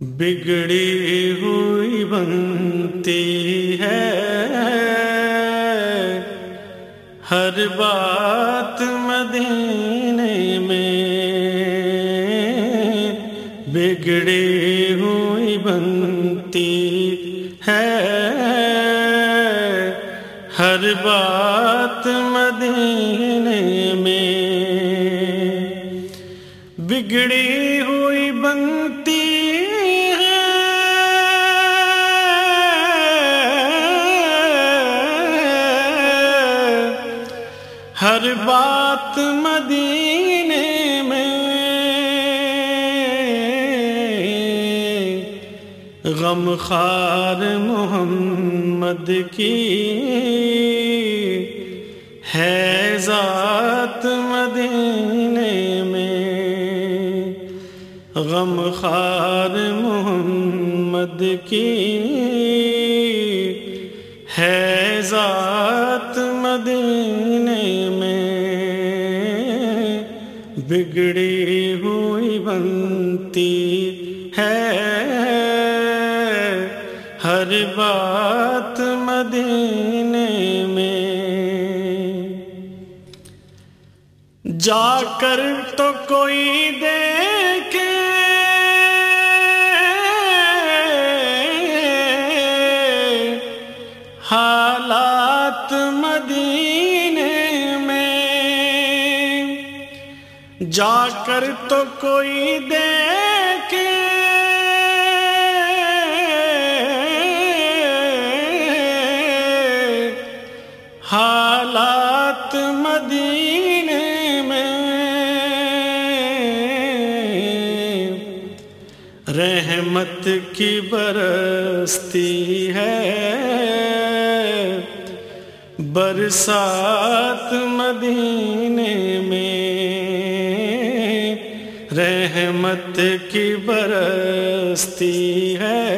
بگڑی ہوئی بنتی ہے ہر بات مدینے میں، بگڑی ہوئی بنتی ہے ہر بات مدینے میں، بگڑی ہوئی بنتی ہر بات مدینے میں، غم خوار محمد کی ہے ذات مدینے میں، غم خوار محمد کی ہے ذات مدینے میں، بگڑی ہوئی بنتی ہے ہر بات مدینے میں، جا کر تو کوئی دیکھے حالات مدینے میں، جا کر تو کوئی دیکھے حالات مدینے میں، رحمت کی برستی ہے برسات مدینے میں، رحمت کی برستی ہے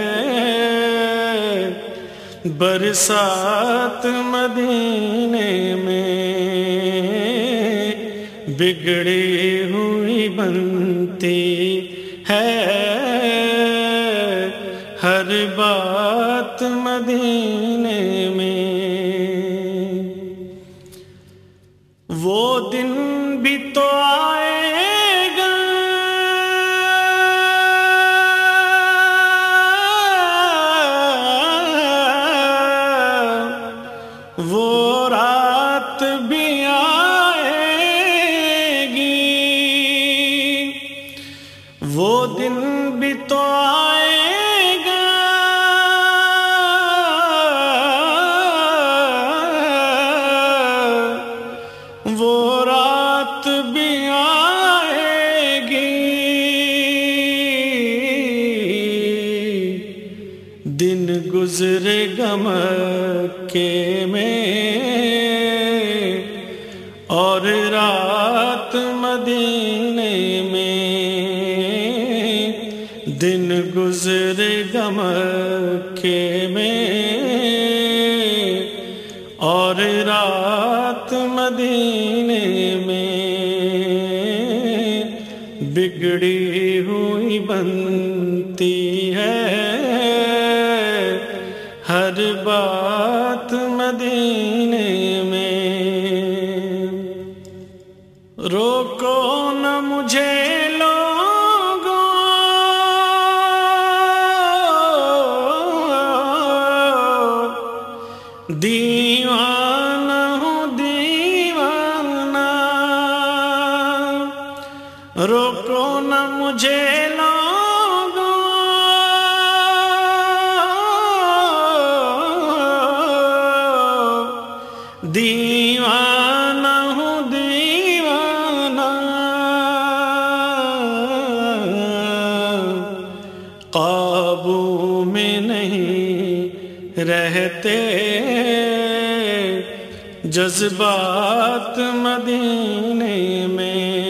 برسات مدینے میں، بگڑی ہوئی بنتی ہے ہر بات مدینے میں، وہ دن بھی تو آئے گا وہ رات بھی آئے گی، وہ دن بھی تو آئے گا وہ رات بھی آئے گی، دن گزرے گا مکے میں اور رات مدینے میں، دن گزرے گا مکے میں اور رات مدینے میں، بگڑی ہوئی بنتی ہے ہر بات مدینے میں، روکو نہ مجھے لوگوں دیوانہ ہوں دیوانہ، روکو نہ مجھے لوگوں دیوانہ ہوں دیوانہ، قابو میں نہیں رہتے جذبات مدینے میں،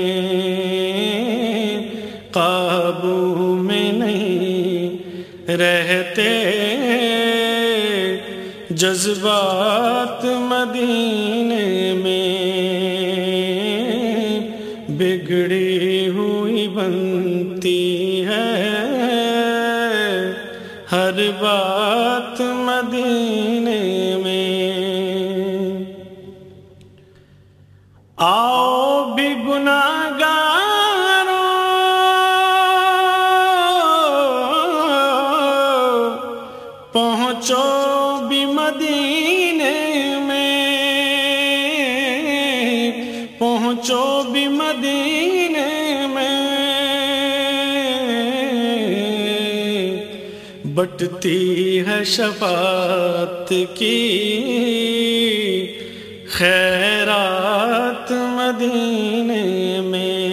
قابو میں نہیں رہتے جذبات مدینے میں، بگڑی ہوئی بنتی ہے ہر بات مدینے میں۔ آؤ بھی گناہگاروں پہنچو بھی مدینے میں، پہنچو بھی مدینے میں۔ بٹتی ہے شفاعت کی خیرات مدینے میں،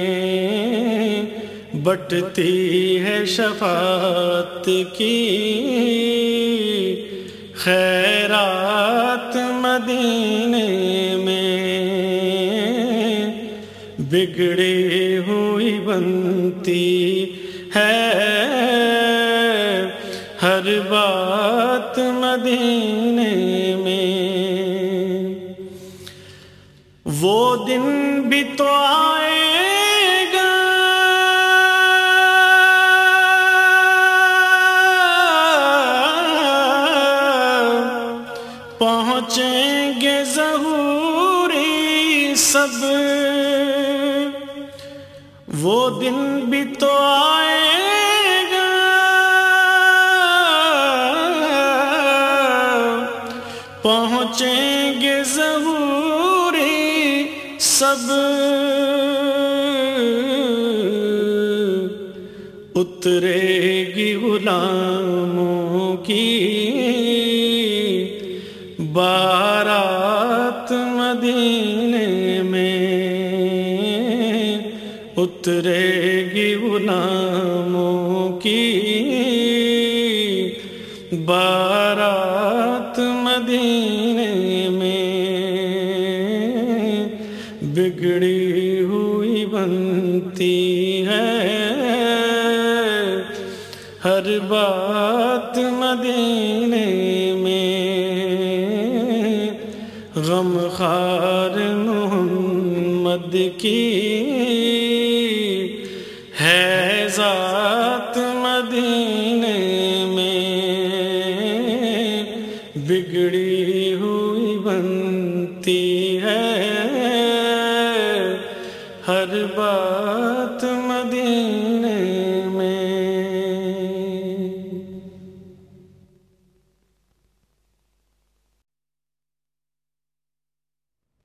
بٹتی ہے شفاعت کی خیرات مدینے میں۔ بگڑی ہوئی بنتی ہے ہر بات مدینے میں۔ وہ دن بھی تو آئے گا پہنچیں گے ظہوری سب، وہ دن بھی تو آئے گا پہنچیں گے ظہوری سب، اترے گی غلاموں کی بارات مدینے میں، اترے گی غلاموں کی بارات مدینے میں۔ بگڑی ہوئی بنتی ہے ہر بات مدینے میں۔ غم خوار محمد کی ہے ذات مدینے میں، بگڑی ہوئی بنتی ہے ہر بات